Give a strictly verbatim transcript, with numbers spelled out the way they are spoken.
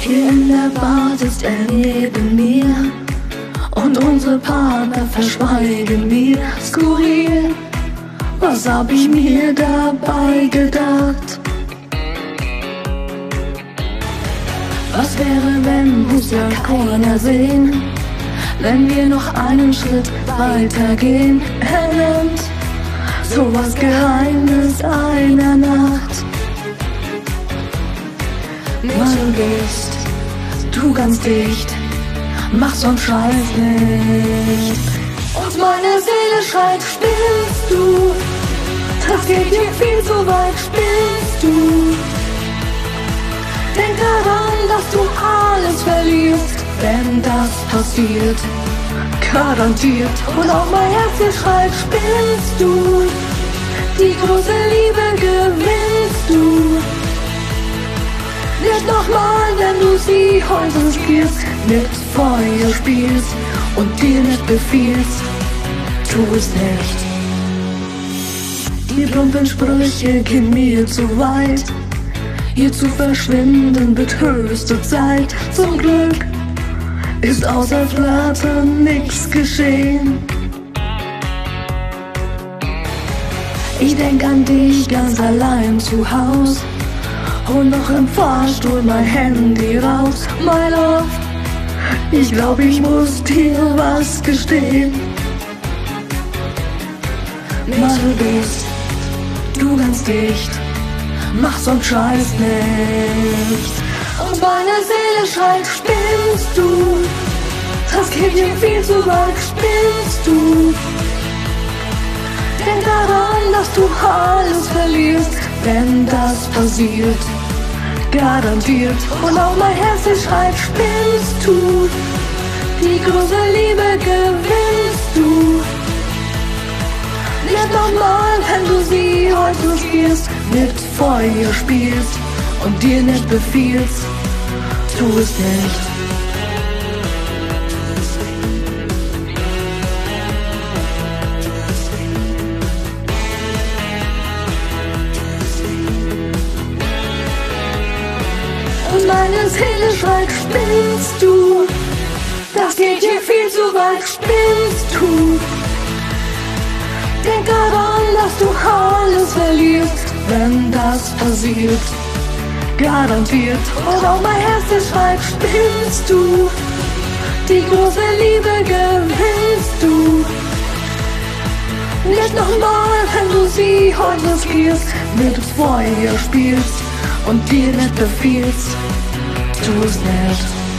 Hier in der Bar sitzt er neben mir und unsere Partner verschweigen mir. Skurril, was hab ich mir dabei gedacht? Was wäre, wenn muss ja keiner sehen, wenn wir noch einen Schritt weitergehen? Er nennt sowas Geheimnis einer Nacht. Mal du bist du ganz dicht, mach so'n Scheiß nicht. Und meine Seele schreit, spinnst du? Das geht dir viel zu weit, spinnst du? Denk daran, dass du alles verlierst, wenn das passiert, garantiert. Und auch mein Herz hier schreit, spinnst du? Die große Liebe gewinnst du nicht nochmal, wenn du sie heute riskierst, mit Feuer spielst und dir nicht befiehlst, tu es nicht. Die plumpen Sprüche gehen mir zu weit, hier zu verschwinden wird höchste Zeit. Zum Glück ist außer Flirten nichts geschehen. Ich denk an dich ganz allein zu Haus, hol noch im Fahrstuhl mein Handy raus. My love, ich glaub, ich muss dir was gestehen. Mal du bist du ganz dicht, mach so'n Scheiß nicht. Und meine Seele schreit, spinnst du? Das geht dir viel zu weit, spinnst du? Denk daran, dass du alles verlierst, wenn das passiert, garantiert. Und auch mein Herz hier schreit, spinnst du? Die große Liebe gewinnst du nicht nochmal, wenn du sie heute riskierst, mit Feuer spielst und dir nicht befiehlst, tu es nicht. Und meine Seele schreit, spinnst du? Das geht hier viel zu weit, spinnst du? Denk daran, dass du alles verlierst, wenn das passiert, garantiert. Und auch mein Herz hier schreit, spinnst du? Die große Liebe gewinnst du nicht nochmal, wenn du sie heute riskierst, mit Feuer spielst und dir nicht befiehlst, tu es nicht.